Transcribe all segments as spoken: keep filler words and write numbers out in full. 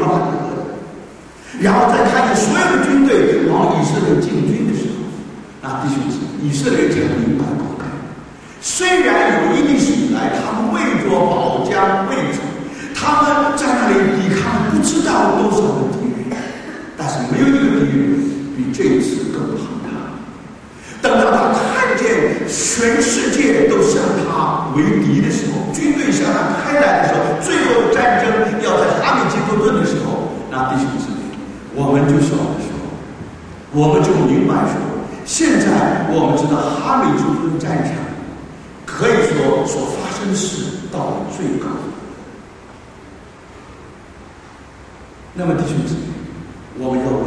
巴兰的恶人。然后再看见所有的军队往以色列进军的时候，那弟兄姊妹，以色列才明白过来。虽然有一历史以来，他们为着保家卫主，他们在那里抵抗不知道多少的敌人，但是没有一个敌人比这一次更庞大。等到他看见全世界都向他为敌的时候，军队向他开来的时候，最后的战争要在哈米吉多顿的时候，那弟兄姊妹，我们就晓得说，我们就明白说，现在我们知道哈米吉多顿战场可以说所发生的事到了最高。那么弟兄姊妹，我们要问，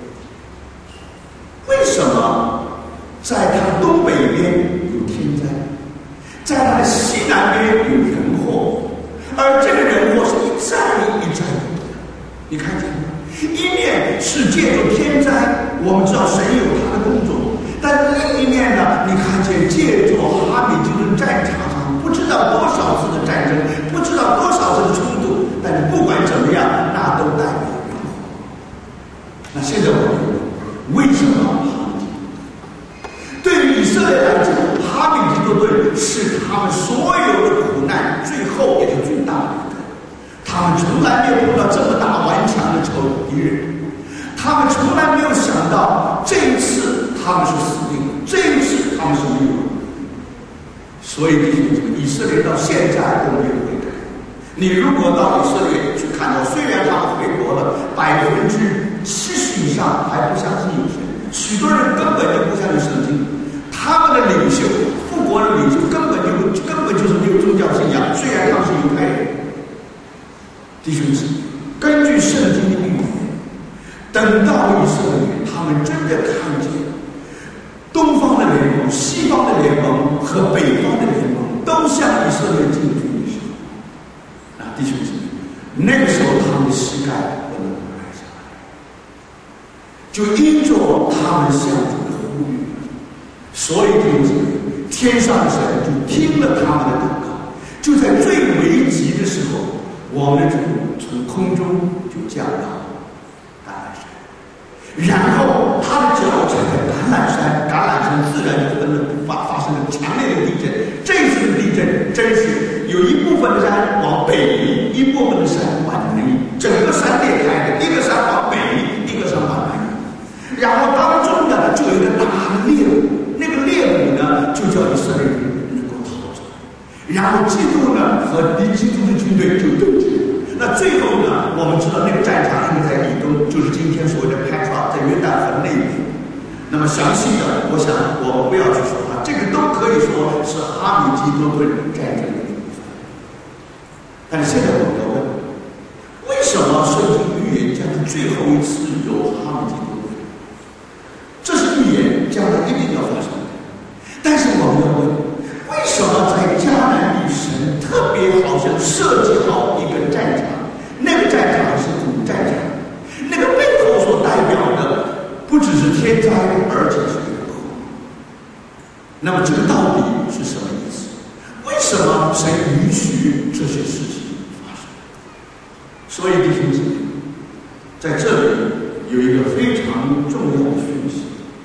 为什么在它东北边有天灾，在它的西南边有人祸，而这个人祸是一战一战的？你看见吗？一面是借助天灾，我们知道神有他的工作，但另一面呢，你看见借助哈米吉顿战场上不知道多少次的战争，不知道多少次的冲突，但是不管怎么样，那都代表人祸。那现在我们为什么哈米吉顿？对于以色列来讲，哈米吉多顿是他们所有的苦难最后也是最大的一个。他们从来没有碰到这么大顽强的仇敌人，他们从来没有想到这一次他们是死定了，这一次他们是没有。所以弟兄姊妹，以色列到现在都没有悔改。你如果到以色列去看到，虽然他们回国了，百分之七十以上还不相信有神，许多人根本就不相信圣经，他们的领袖，复国的领袖根本就根本就是没有宗教信仰，虽然他们是犹太人。弟兄姊妹，根据圣经的预言，等到以色列他们真的看见东方的联盟、西方的联盟和北方的联盟都向以色列进军的时候，那弟兄姊妹，那个时候他们的膝盖不能不挨下来，就因着他们向主的呼吁，所以弟兄姊妹，天上的神就听了他们的祷告，就在最危急的时候，我们的主从空中就降到橄榄山，然后他的脚踩在橄榄山，橄榄山自然就分了发发生了强烈的地震。这次的地震真是有一部分的山往北移，一部分的山往南移，整个山裂开的，一个山往北移，一个山往南移，然后当中呢就有一个大的裂谷，那个裂谷呢就叫以色列人能够逃走。然后基督呢和敌基督的军队就对决。那最后呢，我们知道那个战场因为在以东，就是今天所谓的派川，在约旦河内部。那么详细的，我想我不要去说它，这个都可以说是哈米吉多顿战争的一部分。但是现在我们要问，为什么圣经预言将来最后一次有哈米吉多顿？这是预言将来一定要发生的。但是我们要问，为什么在迦南地神特别好像设计好一个战场，那个战场是古战场，那个背后所代表的不只是天灾，而且是人祸。那么这个到底是什么意思？为什么神允许这些事情发生？所以弟兄姊妹，在这里有一个非常重要的讯息：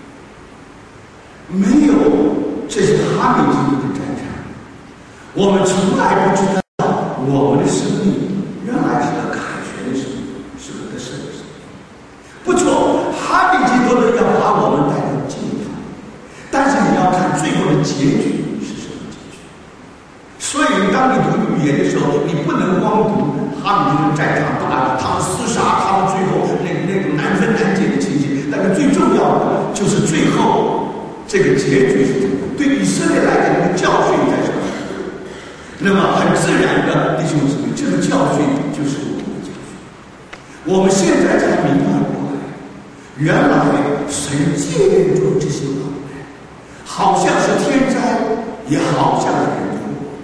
没有这些哈米吉多的战场，我们从来不知道我们的生命原来是个凯旋的生命，是个得胜的生命。不错，哈米吉多的要把我们带到尽头，但是你要看最后的结局是什么结局。所以当你读预言的时候，你不能光读哈米吉多战场打他们厮杀，他们最后那那种难分难解的情形，但是最重要的就是最后这个结局是什么？对以色列来讲，这个教训在什么？那么很自然的，弟兄姊妹，这个教训就是我们的教训。我们现在才明白过来，原来神借助这些苦难，好像是天灾，也好像是人祸。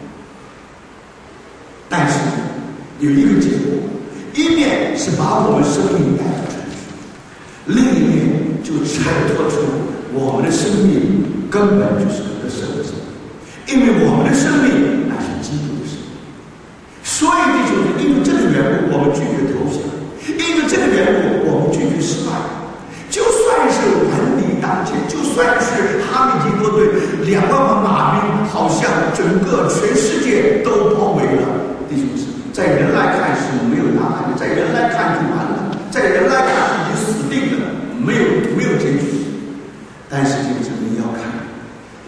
但是有一个结果，一面是把我们生命带到成熟，另一面就衬托出我们的生命根本就是个得胜的生命，因为我们的生命乃是基督的生命。所以弟兄们，因为这个缘故，我们拒绝投降，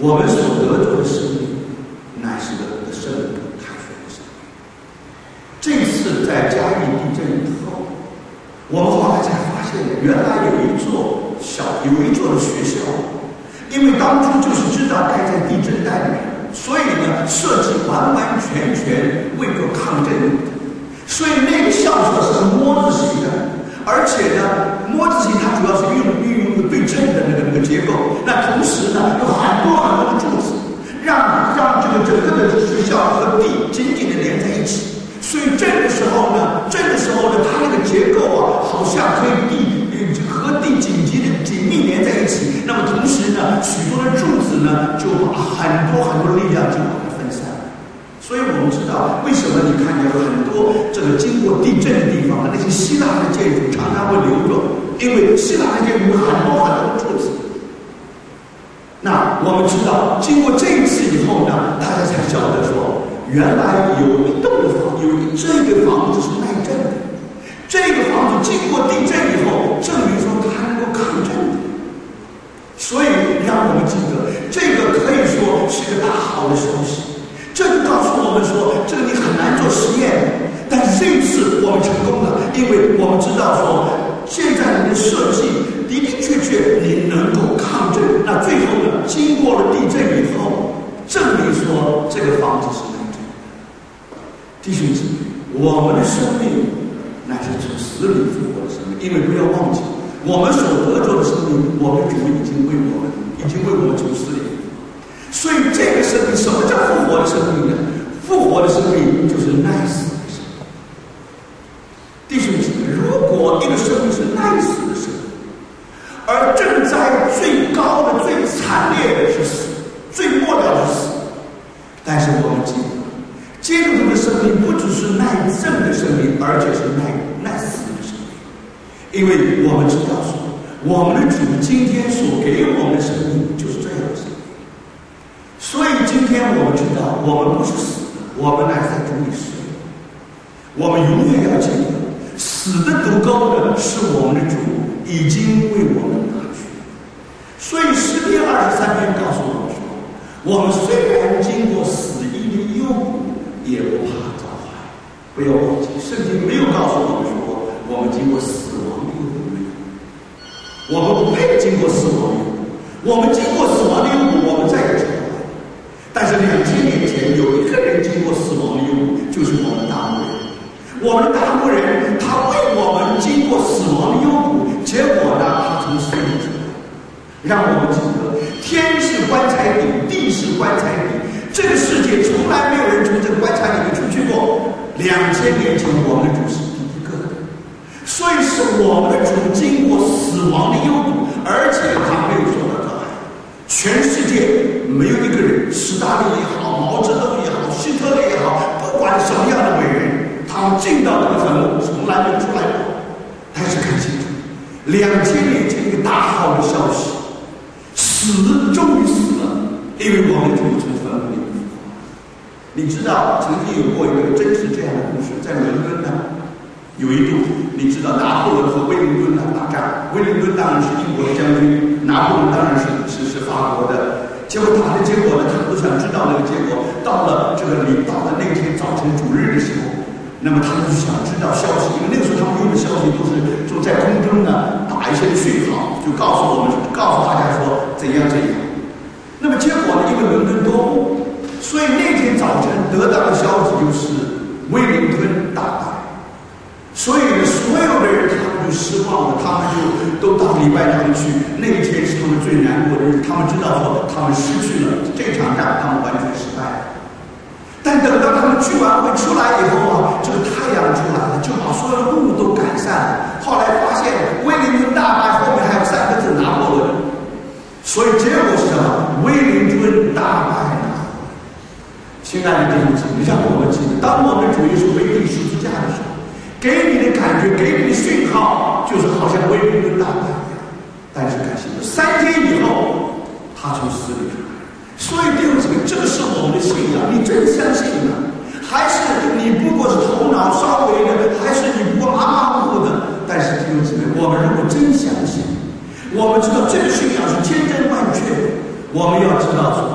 我们所得着的生命，乃是得的生命，开学的生命。这次在嘉义地震以后，我们后来才发现，原来有一座小有一座的学校，因为当初就是知道盖在地震带里面，所以呢设计完完全全为做抗震用的。所以那个校舍是摸字形的，而且呢摸字形它主要是运用运用一个对称的那个那个结构，那同时呢有很多很多的柱子，让让这个整个的学校和地紧紧的连在一起。所以震的时候呢，震的时候呢，它那个结构啊，好像可以地和地紧急的紧密连在一起。那么同时呢，许多的柱子呢，就把很多很多力量就把它分散。所以我们知道，为什么你看见很多这个经过地震的地方，那些希腊的建筑常常会留着，因为希腊的建筑有很多很多的柱子。那我们知道，经过这一次以后呢，大家才晓得说，原来有一栋的房，有这个房子是耐震的。这个房子经过地震以后，证明说它能够抗震的。所以让我们记得，这个可以说是个大好的消息。这就告诉我们说，这个你很难做实验，但是这一次我们成功了，因为我们知道说，现在你的设计的的确确你能够抗震。那最后呢，经过了地震以后，证明说这个房子是耐震。弟兄姊妹，我们的生命乃是从死里复活的生命，因为不要忘记，我们所得着的生命，我们主已经为我们，已经为我们从死里。所以这个生命，什么叫复活的生命呢？复活的生命就是耐死的生命。弟兄姊妹，如果一个生命是耐死的生命，而正在最高的、最惨烈的是死，最末了是死，但是我们记得，基督徒的生命不只是耐震的生命，而且是耐耐死的生命，因为我们知道说，我们的主今天所给我们的生命就是这样的生命。所以今天我们知道，我们不是死的，我们乃是在主里生。我们永远要记得，死的毒钩的是我们的主已经为我们拿去。所以诗篇二十三篇告诉我们说，我们虽然经过死荫的幽谷，也不怕遭害。不要忘记，圣经没有告诉我们说，我们经过死亡的幽谷没有。我们不配经过死亡的幽谷，我们经过死亡的幽谷，我们再也出不来。但是两千年前有一个人经过死亡的幽谷，就是我们大牧人。我们大牧人他为我们经过死亡的幽谷，结果呢，他从死里出来。让我们记得，天是棺材底，地是棺材底，这个世界从来没有人从这个棺材里面出去过。两千年前我们的主是第一个，所以是我们的主经过死亡的幽谷，而且他没有受到遭害。全世界没有一个人，斯大林也好，毛泽东也好，希特勒也好，不管什么样的伟人，他们进到这个坟墓从来没出来过。但是看清楚，两千年前一个大好的消息，死终于死了，因为我们主从坟墓里复活。你知道曾经有过一个真实这样的故事，在伦敦呢，有一度你知道拿破仑和威灵顿呢打仗，威灵顿当然是英国的将军，拿破仑当然是是是法国的。结果打的结果呢，他们都想知道那个结果。到了这个礼到了那天早晨主日的时候，那么他们就想知道消息，因为那个时候他们用的消息都是就在空中呢打一些讯号，就告诉我们，告诉大家说怎样怎样。那么结果呢，因为伦敦多雾，所以那天早晨得到的消息就是威灵顿大败。所以呢，所有的人他们就失望了，他们就都到礼拜堂去。那一天是他们最难过的日子，他们知道说他们失去了这场仗，他们完全失败了。但等到他们聚完会出来以后啊，这个太阳出来了，就把所有的雾都赶散了。后来发现威灵顿大败，后面还有三个字拿破仑。所以结果是什么？威灵顿大败拿破仑。亲爱的弟兄姊妹，让我们记得，当我们主耶稣被钉十字架的时候，给你的感觉，给你的讯号，就是好像威灵顿大败一样。但是感谢三天以后，他从死里出来。所以弟兄姊妹，这个是我们的信仰，你真相信吗？还是你不过是头脑稍微的，还是你不过马马虎虎的？但是弟兄姊妹，我们如果真相信，我们知道这个信仰是千真万确，我们要知道说，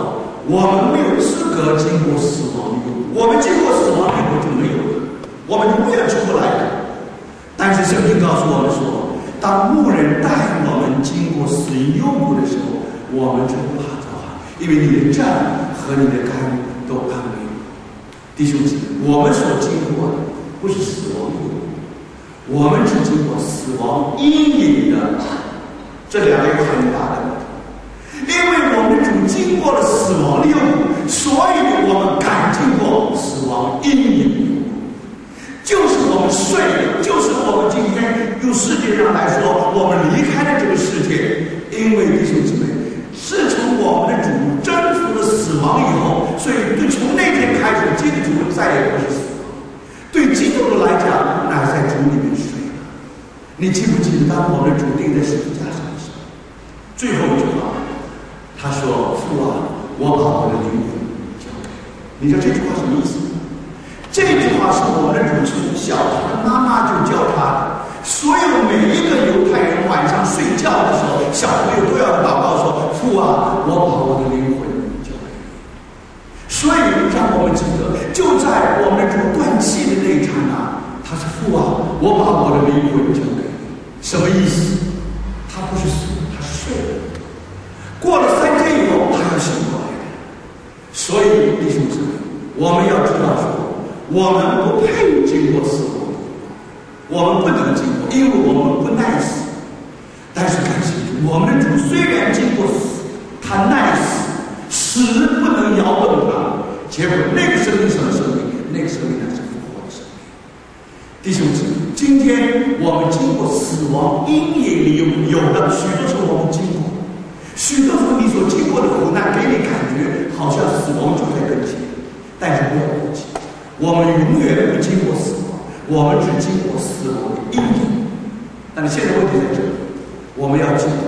我们没有资格经过死亡的幽谷，我们经过死亡的幽谷就没有了，我们永远出不来的。但是圣经告诉我们说，当牧人带我们经过死荫幽谷的时候，我们就不怕遭害，因为你的杖和你的竿都安慰我。弟兄姊妹，我们所经过的不是死亡的幽谷，我们只经过死亡阴影的，这两个有很大的不同。因为我们主经过了死亡的幽谷，所以我们敢经过死亡阴影的幽谷。就是我们睡了，就是我们今天用世界上来说，我们离开了这个世界。因为弟兄姊妹，自从我们的主征服了死亡以后，所以对从那天开始，基督徒再也不是死亡。对基督徒来讲，那在主里面睡了。你记不记得当我们的主钉在十字架上的时候，最后一句话，他说：“父啊，我把我的灵魂交给你。”你知道这句话什么意思？这句话是我们的主从小他的妈妈就教他的。所有每一个犹太人晚上睡觉的时候，小朋友都要祷告说：“父啊，我把我的灵魂交给你。”所以让我们记得，就在我们的主断气的那一刹那，他是父啊，我把我的灵魂交给你。什么意思？他不是死，他是睡了。过了三天以后，他要醒过来的。所以弟兄姊妹，我们要知道说，我们不配经过死亡，我们不能经过，因为我们不耐死。但是感谢主，我们的主虽然经过死，他耐死，死不能摇动他。结果那个生命什么生命？那个生命乃是复活的生命。弟兄姊妹，今天我们经过死亡阴影里有有的许多时候我们经过。许多时候你所经过的苦难给你感觉好像死亡就在跟前，但是不要忘记，我们永远不经过死亡，我们只经过死亡的阴影。但是现在问题在这里，我们要记得，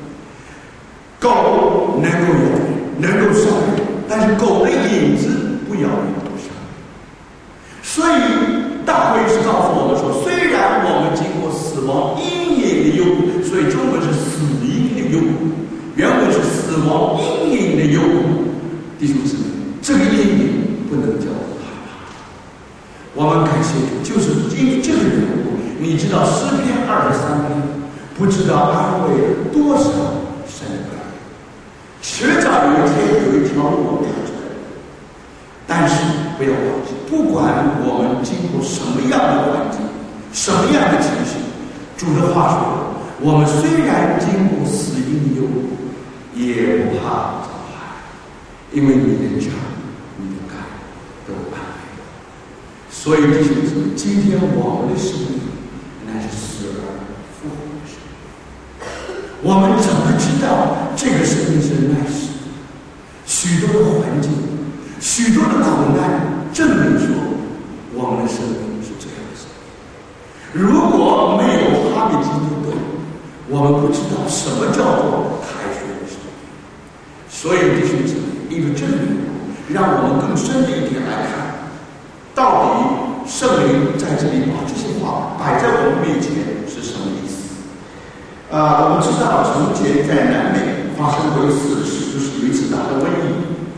狗能够咬人，能够伤人，但是狗的影子不咬人不伤人。所以大卫是告诉我们说，虽然我们经过死亡阴影的幽谷，所以中文是死荫的幽谷，原文是死亡阴影的幽谷。弟兄姊妹，这个阴影不能叫我们害怕。我们感谢主，就是因为这个缘故，你知道诗篇二十三篇，不知道安慰了多少神的儿女。迟早有一天有一条路我们要走，但是不要忘记，不管我们经过什么样的环境，什么样的情绪，主的话说，我们虽然经过死荫的幽谷，也不怕遭害，因为你的杖、你的竿都安慰我。所以弟兄姊妹，今天我们的生命乃是死而复活的生命。我们怎么知道这个生命是耐死？许多的环境，许多的苦难，证明说我们的生命是这样的生命。如果没有哈比基督顿，我们不知道什么叫做开学的生命。所以弟兄姊妹，因为这个缘故，让我们更深的一点来看，到底圣灵在这里把这些话摆在我们面前是什么意思？啊、呃，我们知道从前在南美发生过一次事，就是有一次大的瘟疫。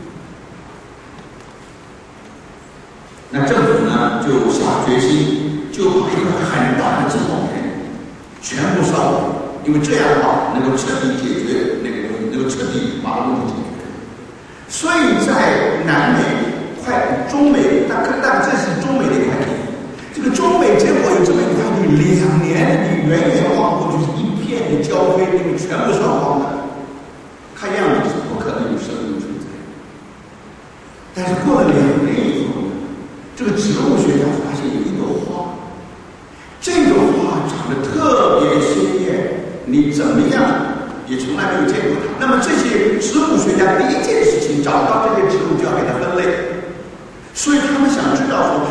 那政府呢就下决心，就把一个很大的集中田全部烧毁，因为这样的话能够彻底解决那个问题，能够彻底把问题解决。所以在南美、快中美，但但这是中美的一块地。这个中美结果有这么一块地，两年你远远望过去是一片的焦黑，因为全部烧光了，看样子是不可能有生命存在。但是过了两年以后，这个植物学家发现有一朵花，这朵花长得特别鲜艳，你怎么样也从来没有见过它。那么这些植物学家第一件事情找到这些植物就要给它分类，所以他们想知道说